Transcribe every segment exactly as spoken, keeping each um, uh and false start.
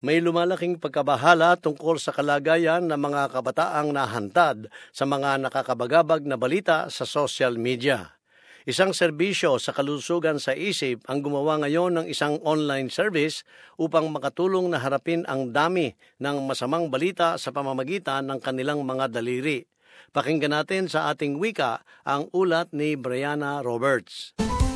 May lumalaking pagkabahala tungkol sa kalagayan ng mga kabataang nahantad sa mga nakakabagabag na balita sa social media. Isang serbisyo sa kalusugan sa isip ang gumawa ngayon ng isang online service upang makatulong na harapin ang dami ng masamang balita sa pamamagitan ng kanilang mga daliri. Pakinggan natin sa ating wika ang ulat ni Brianna Roberts.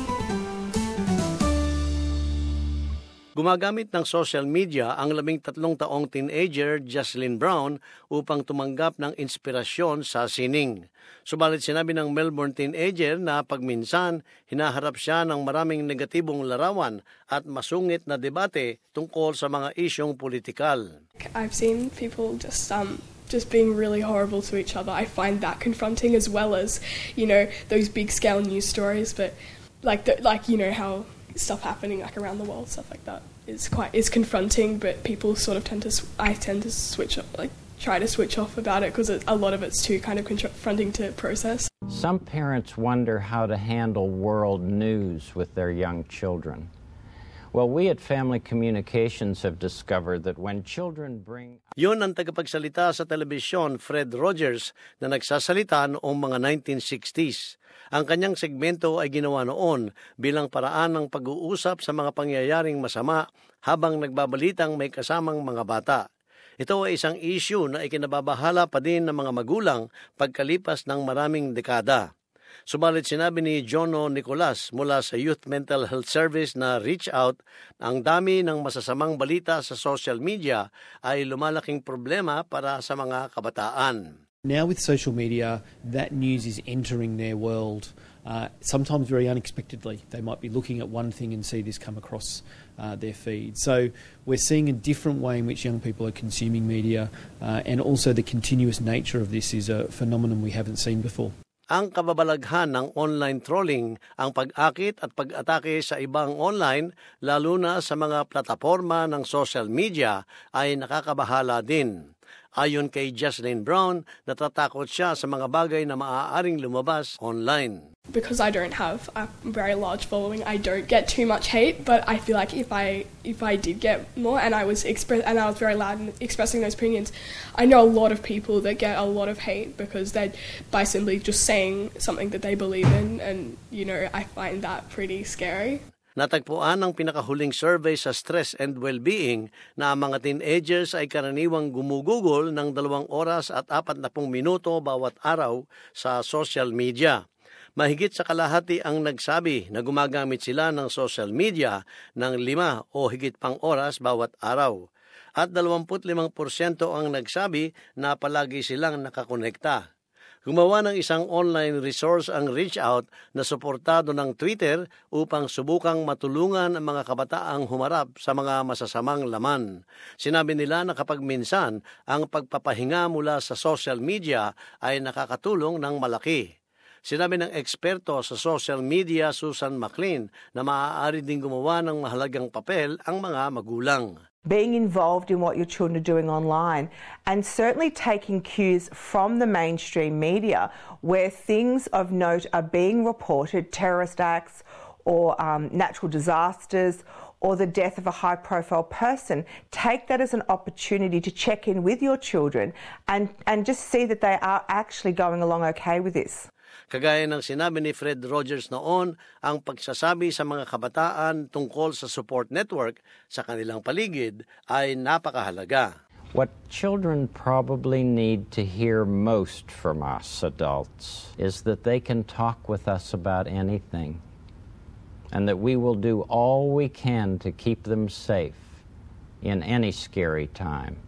Gumagamit ng social media ang labing tatlong taong teenager Jocelyn Brown upang tumanggap ng inspirasyon sa sining. Subalit sinabi ng Melbourne teenager na pagminsan hinaharap siya ng maraming negatibong larawan at masungit na debate tungkol sa mga isyong politikal. I've seen people just um just being really horrible to each other. I find that confronting as well as, you know, those big scale news stories, but like the, like you know how stuff happening like around the world, stuff like that is quite is confronting, but people sort of tend to I tend to switch off, like try to switch off about it because a lot of it's too kind of confronting to process. Some parents wonder how to handle world news with their young children. Well, we at Family Communications have discovered that when children bring... Yun ang tagapagsalita sa telebisyon, Fred Rogers, na nagsasalita noong mga nineteen sixties. Ang kanyang segmento ay ginawa noon bilang paraan ng pag-uusap sa mga pangyayaring masama habang nagbabalitang may kasamang mga bata. Ito ay isang issue na ikinababahala pa din ng mga magulang pagkalipas ng maraming dekada. Subalit sinabi ni Jono Nicolas mula sa Youth Mental Health Service na Reach Out, ang dami ng masasamang balita sa social media ay lumalaking problema para sa mga kabataan. Now with social media, that news is entering their world, uh, sometimes very unexpectedly. They might be looking at one thing and see this come across uh, their feed. So we're seeing a different way in which young people are consuming media, uh, and also the continuous nature of this is a phenomenon we haven't seen before. Ang kababalaghan ng online trolling, ang pag-akit at pag-atake sa ibang online, lalo na sa mga plataforma ng social media, ay nakakabahala din. Ayon kay Jocelyn Brown, natatakot siya sa mga bagay na maaaring lumabas online. Because I don't have a very large following, I don't get too much hate, but I feel like if I if I did get more and I was express and I was very loud in expressing those opinions, I know a lot of people that get a lot of hate because they by simply just saying something that they believe in, and you know, I find that pretty scary. Natagpuan ng pinakahuling survey sa stress and well-being na ang mga teenagers ay karaniwang gumugugol ng dalawang oras at apat na pung minuto bawat araw sa social media. Mahigit sa kalahati ang nagsabi na gumagamit sila ng social media ng lima o higit pang oras bawat araw. At dalawampu't limang porsyento ang nagsabi na palagi silang nakakonekta. Gumawa ng isang online resource ang Reach Out na suportado ng Twitter upang subukang matulungan ang mga kabataang humarap sa mga masasamang laman. Sinabi nila na kapag minsan ang pagpapahinga mula sa social media ay nakakatulong ng malaki. Sinabi ng eksperto sa social media Susan McLean na maaari din gumawa ng mahalagang papel ang mga magulang. Being involved in what your children are doing online, and certainly taking cues from the mainstream media where things of note are being reported, terrorist acts or um, natural disasters or the death of a high-profile person. Take that as an opportunity to check in with your children and, and just see that they are actually going along okay with this. Kagaya ng sinabi ni Fred Rogers noon, ang pagsasabi sa mga kabataan tungkol sa support network sa kanilang paligid ay napakahalaga. What children probably need to hear most from us adults is that they can talk with us about anything, and that we will do all we can to keep them safe in any scary time.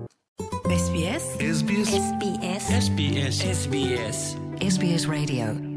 S B S S B S S B S S B S S B S S B S Radio